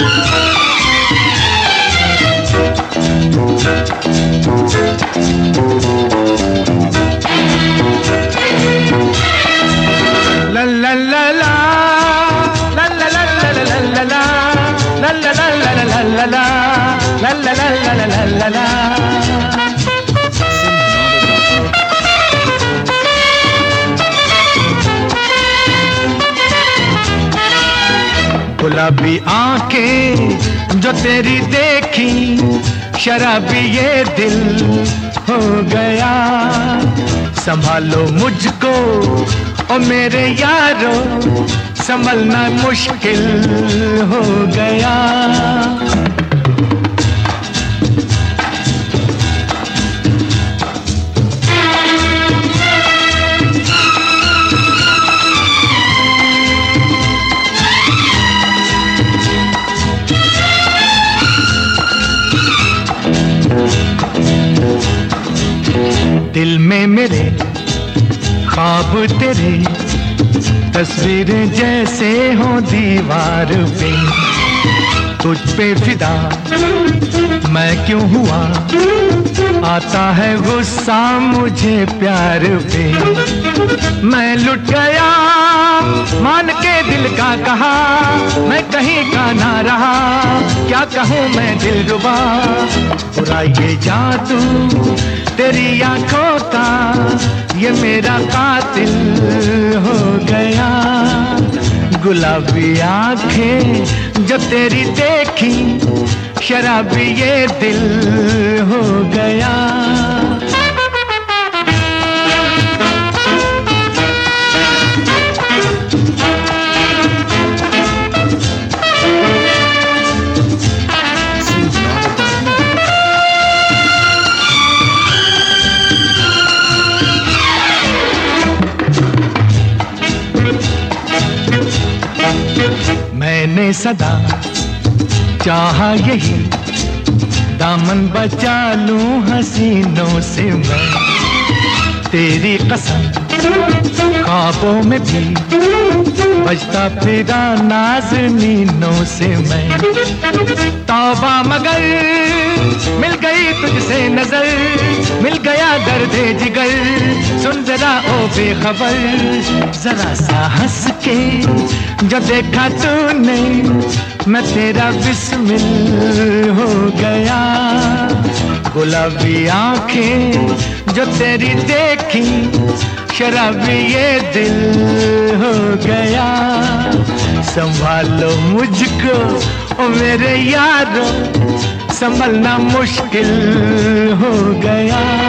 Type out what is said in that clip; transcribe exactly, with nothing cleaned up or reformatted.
La la la la, la la la la la la la, la la la la la la la, la la la la la la la. गुलाबी आंखें जो तेरी देखी, शराबी ये दिल हो गया। संभालो मुझको ओ मेरे यारो, संभलना मुश्किल हो गया। दिल में मेरे ख्वाब तेरे, तस्वीरें जैसे हो दीवार पे। तुझ पे फिदा मैं क्यों हुआ, आता है गुस्सा मुझे प्यार पे। मैं लुट गया मान के दिल का कहा, मैं कहीं का ना रहा, क्या कहूँ मैं दिलरुबा। बुरा ये जादू तेरी आंखों का, ये मेरा कातिल हो गया। गुलाबी आंखें जो तेरी देखी, शराबी ये दिल हो गया। मैंने सदा चाहा यही, दामन बचा लूं हसीनों से मैं। तेरी कसम ख्वाबों में भी बजता फिरा नाज़नीनों से मैं। तौबा मगर मिल गई तुझसे नजर, मिल गया दर्दे जिगर। सुन जरा ओ बेखबर, जरा सा हंस के जो देखा तूने, मैं तेरा बिस्मिल हो गया। गुलाबी आंखें जो तेरी देखी, शराबी ये दिल हो गया। संभालो मुझको ओ मेरे यारो, संभलना मुश्किल हो गया।